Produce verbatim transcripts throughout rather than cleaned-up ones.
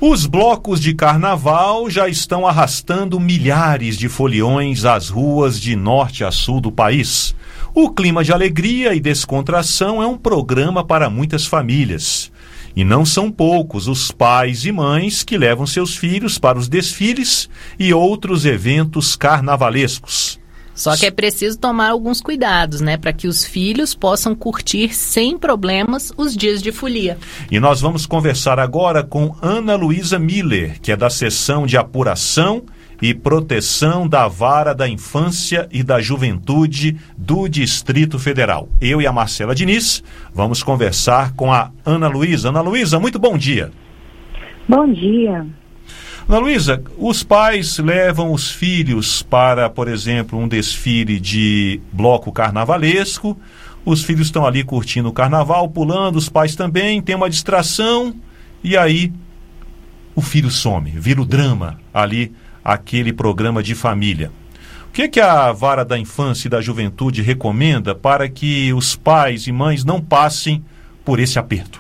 Os blocos de carnaval já estão arrastando milhares de foliões às ruas de norte a sul do país. O clima de alegria e descontração é um programa para muitas famílias. E não são poucos os pais e mães que levam seus filhos para os desfiles e outros eventos carnavalescos. Só que é preciso tomar alguns cuidados, né, para que os filhos possam curtir sem problemas os dias de folia. E nós vamos conversar agora com Ana Luísa Miller, que é da Seção de Apuração e Proteção da Vara da Infância e da Juventude do Distrito Federal. Eu e a Marcela Diniz vamos conversar com a Ana Luísa. Ana Luísa, muito bom dia. Bom dia. Ana Luísa, os pais levam os filhos para, por exemplo, um desfile de bloco carnavalesco. Os filhos estão ali curtindo o carnaval, pulando, os pais também, tem uma distração e aí o filho some, vira o drama ali, aquele programa de família. O que é que a Vara da Infância e da Juventude recomenda para que os pais e mães não passem por esse aperto?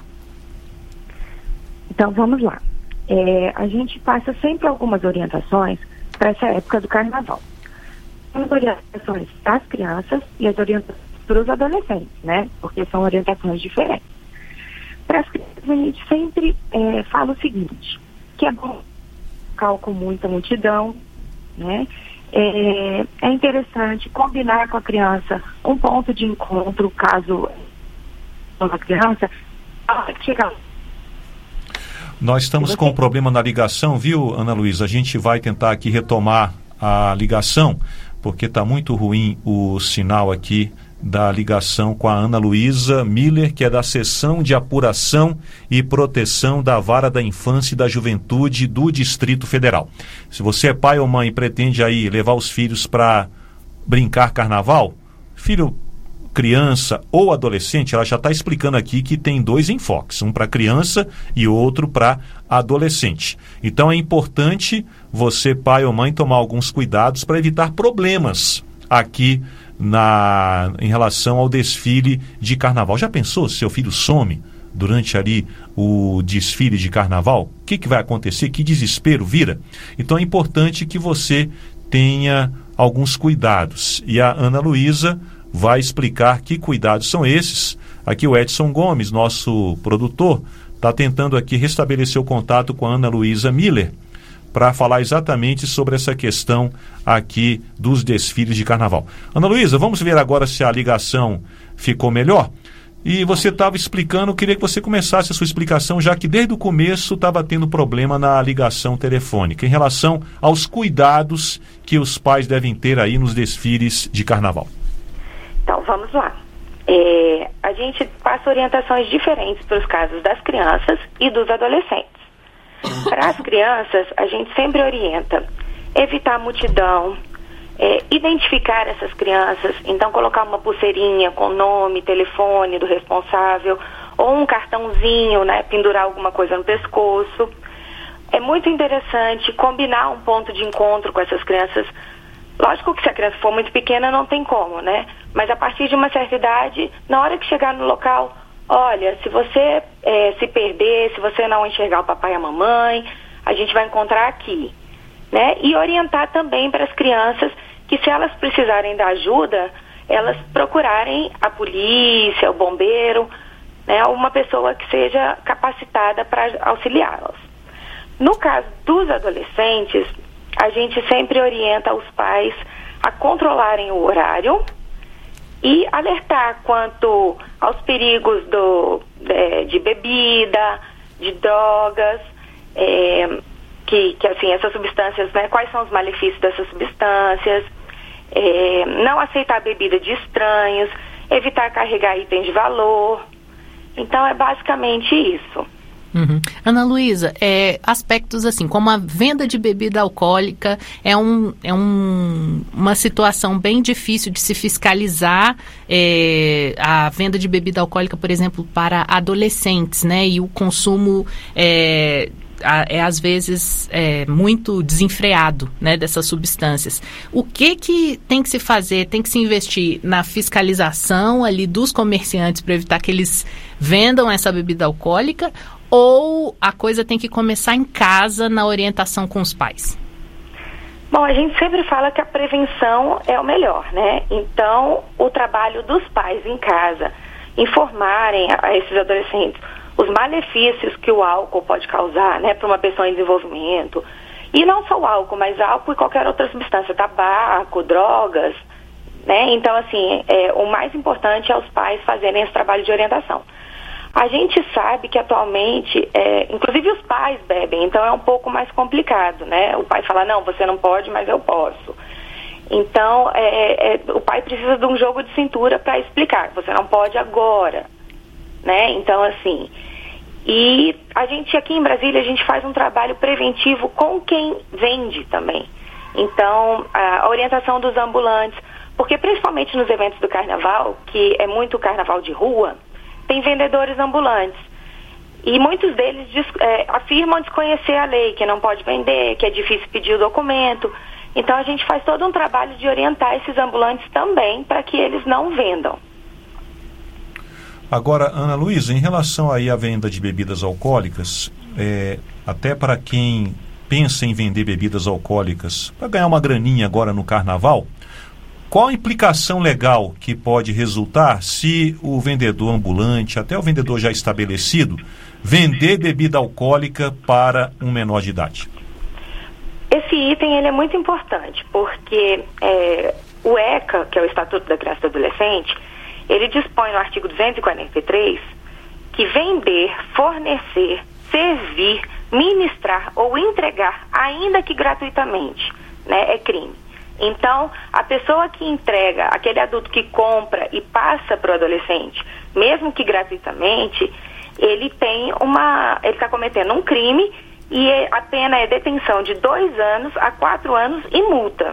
Então vamos lá. É, a gente passa sempre algumas orientações para essa época do carnaval. As orientações para as crianças e as orientações para os adolescentes, né? Porque são orientações diferentes. Para as crianças, a gente sempre é, fala o seguinte, que é bom local com muita multidão, né? É, é interessante combinar com a criança um ponto de encontro, caso a criança chegar. Nós estamos com um problema na ligação, viu, Ana Luísa? A gente vai tentar aqui retomar a ligação, porque está muito ruim o sinal aqui da ligação com a Ana Luísa Miller, que é da Seção de Apuração e Proteção da Vara da Infância e da Juventude do Distrito Federal. Se você é pai ou mãe e pretende aí levar os filhos para brincar carnaval, filho, criança ou adolescente, ela já está explicando aqui que tem dois enfoques, um para criança e outro para adolescente. Então é importante você, pai ou mãe, tomar alguns cuidados para evitar problemas aqui na, em relação ao desfile de carnaval. Já pensou se seu filho some durante ali o desfile de carnaval? O que, que vai acontecer? Que desespero vira? Então é importante que você tenha alguns cuidados. E a Ana Luísa vai explicar que cuidados são esses. Aqui o Edson Gomes, nosso produtor, está tentando aqui restabelecer o contato com a Ana Luísa Miller para falar exatamente sobre essa questão aqui dos desfiles de carnaval. Ana Luísa, vamos ver agora se a ligação ficou melhor. E você estava explicando, eu queria que você começasse a sua explicação, já que desde o começo estava tendo problema na ligação telefônica, em relação aos cuidados que os pais devem ter aí nos desfiles de carnaval. Então, vamos lá. É, a gente passa orientações diferentes para os casos das crianças e dos adolescentes. Para as crianças, a gente sempre orienta evitar multidão, é, identificar essas crianças, então colocar uma pulseirinha com nome, telefone do responsável, ou um cartãozinho, né, pendurar alguma coisa no pescoço. É muito interessante combinar um ponto de encontro com essas crianças. Lógico que se a criança for muito pequena não tem como, né? Mas a partir de uma certa idade, na hora que chegar no local, olha, se você é, se perder, se você não enxergar o papai e a mamãe, a gente vai encontrar aqui, né? E orientar também para as crianças que se elas precisarem da ajuda, elas procurarem a polícia, o bombeiro, né? Uma pessoa que seja capacitada para auxiliá-las. No caso dos adolescentes, a gente sempre orienta os pais a controlarem o horário e alertar quanto aos perigos do, de, de bebida, de drogas, é, que, que assim, essas substâncias, né, quais são os malefícios dessas substâncias, é, não aceitar bebida de estranhos, evitar carregar itens de valor. Então é basicamente isso. Uhum. Ana Luísa, é, aspectos assim, como a venda de bebida alcoólica é, um, é um, uma situação bem difícil de se fiscalizar, é, a venda de bebida alcoólica, por exemplo, para adolescentes, né, e o consumo é, é às vezes é, muito desenfreado, né, dessas substâncias. O que que tem que se fazer? Tem que se investir na fiscalização ali dos comerciantes para evitar que eles vendam essa bebida alcoólica, ou a coisa tem que começar em casa, na orientação com os pais? Bom, a gente sempre fala que a prevenção é o melhor, né? Então, o trabalho dos pais em casa, informarem a esses adolescentes os malefícios que o álcool pode causar, né, para uma pessoa em desenvolvimento. E não só o álcool, mas álcool e qualquer outra substância, tabaco, drogas, né? Então, assim, é, o mais importante é os pais fazerem esse trabalho de orientação. A gente sabe que atualmente, é, inclusive os pais bebem, então é um pouco mais complicado, né? O pai fala, não, você não pode, mas eu posso. Então, é, é, o pai precisa de um jogo de cintura para explicar, você não pode agora, né? Então, assim, e a gente aqui em Brasília, a gente faz um trabalho preventivo com quem vende também. Então, a orientação dos ambulantes, porque principalmente nos eventos do carnaval, que é muito carnaval de rua, tem vendedores ambulantes. E muitos deles é, afirmam desconhecer a lei, que não pode vender, que é difícil pedir o documento. Então a gente faz todo um trabalho de orientar esses ambulantes também para que eles não vendam. Agora, Ana Luísa, em relação aí à venda de bebidas alcoólicas, é, até para quem pensa em vender bebidas alcoólicas para ganhar uma graninha agora no carnaval, qual a implicação legal que pode resultar se o vendedor ambulante, até o vendedor já estabelecido, vender bebida alcoólica para um menor de idade? Esse item ele é muito importante, porque é, o ECA, que é o Estatuto da Criança e do Adolescente, ele dispõe no artigo duzentos e quarenta e três que vender, fornecer, servir, ministrar ou entregar, ainda que gratuitamente, né, é crime. Então, a pessoa que entrega, aquele adulto que compra e passa para o adolescente, mesmo que gratuitamente, ele tem uma, ele está cometendo um crime e a pena é detenção de dois anos a quatro anos e multa.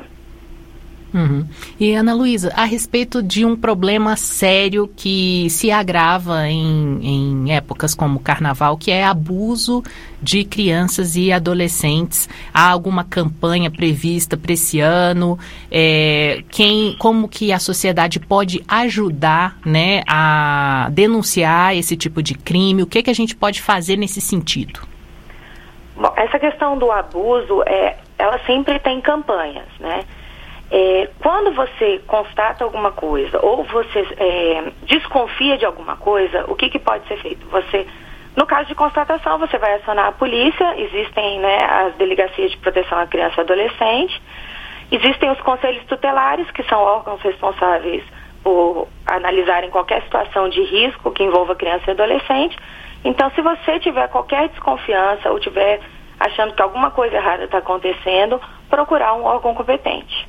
Uhum. E Ana Luísa, a respeito de um problema sério que se agrava em, em épocas como o Carnaval, que é abuso de crianças e adolescentes, há alguma campanha prevista para esse ano? É, quem, como que a sociedade pode ajudar, né, a denunciar esse tipo de crime? O que, que a gente pode fazer nesse sentido? Bom, essa questão do abuso, é, ela sempre tem campanhas, né? É, quando você constata alguma coisa ou você é, desconfia de alguma coisa, o que, que pode ser feito? Você, no caso de constatação, você vai acionar a polícia, existem, né, as delegacias de proteção à criança e adolescente, existem os conselhos tutelares, que são órgãos responsáveis por analisarem qualquer situação de risco que envolva criança e adolescente. Então, se você tiver qualquer desconfiança ou tiver achando que alguma coisa errada está acontecendo, procurar um órgão competente.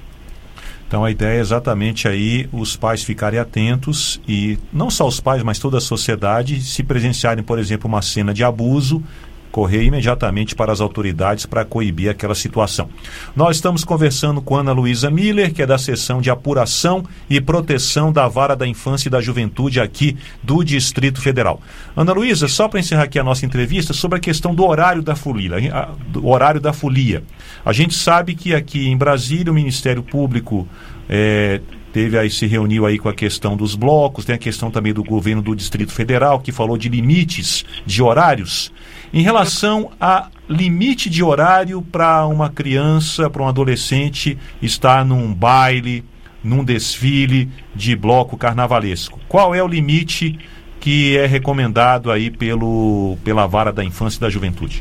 Então a ideia é exatamente aí os pais ficarem atentos e não só os pais, mas toda a sociedade, se presenciarem, por exemplo, uma cena de abuso, correr imediatamente para as autoridades para coibir aquela situação. Nós estamos conversando com Ana Luísa Miller, que é da seção de apuração e proteção da Vara da Infância e da Juventude aqui do Distrito Federal. Ana Luísa, só para encerrar aqui a nossa entrevista, sobre a questão do horário da folia, do horário da folia. A gente sabe que aqui em Brasília o Ministério Público é, teve aí, se reuniu aí com a questão dos blocos, tem a questão também do governo do Distrito Federal, que falou de limites de horários. Em relação a limite de horário para uma criança, para um adolescente estar num baile, num desfile de bloco carnavalesco, qual é o limite que é recomendado aí pelo, pela Vara da Infância e da Juventude?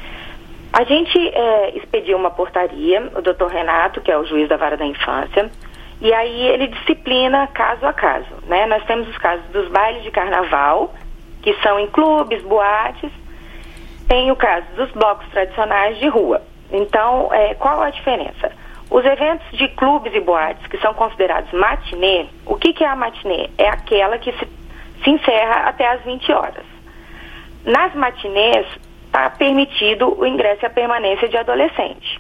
A gente é, expediu uma portaria, o doutor Renato, que é o juiz da Vara da Infância, e aí ele disciplina caso a caso, né? Nós temos os casos dos bailes de carnaval, que são em clubes, boates. Tem o caso dos blocos tradicionais de rua. Então, é, qual a diferença? Os eventos de clubes e boates que são considerados matinê, o que, que é a matinê? É aquela que se, se encerra até às vinte horas. Nas matinês, está permitido o ingresso e a permanência de adolescente.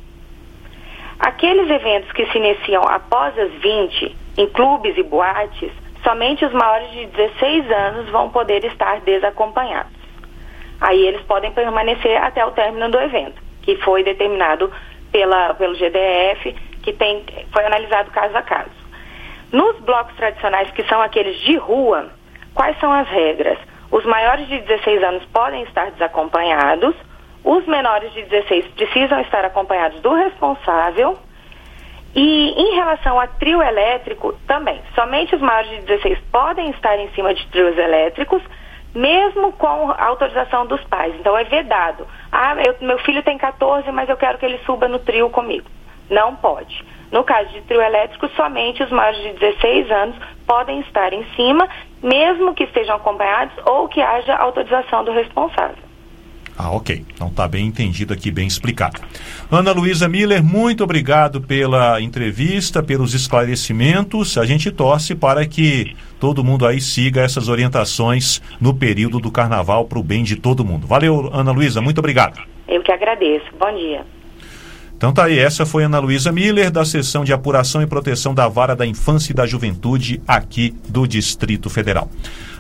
Aqueles eventos que se iniciam após as vinte, em clubes e boates, somente os maiores de dezesseis anos vão poder estar desacompanhados. Aí eles podem permanecer até o término do evento, que foi determinado pela, pelo G D F, que tem, foi analisado caso a caso. Nos blocos tradicionais, que são aqueles de rua, quais são as regras? Os maiores de dezesseis anos podem estar desacompanhados, os menores de dezesseis precisam estar acompanhados do responsável. E em relação a trio elétrico, também, somente os maiores de dezesseis podem estar em cima de trios elétricos, mesmo com a autorização dos pais. Então é vedado. Ah, eu, meu filho tem catorze, mas eu quero que ele suba no trio comigo. Não pode. No caso de trio elétrico, somente os maiores de dezesseis anos podem estar em cima, mesmo que estejam acompanhados ou que haja autorização do responsável. Ah, ok. Então está bem entendido aqui, bem explicado. Ana Luísa Miller, muito obrigado pela entrevista, pelos esclarecimentos. A gente torce para que todo mundo aí siga essas orientações no período do carnaval para o bem de todo mundo. Valeu, Ana Luísa, muito obrigado. Eu que agradeço. Bom dia. Então tá aí, essa foi Ana Luísa Miller, da Seção de Apuração e Proteção da Vara da Infância e da Juventude aqui do Distrito Federal.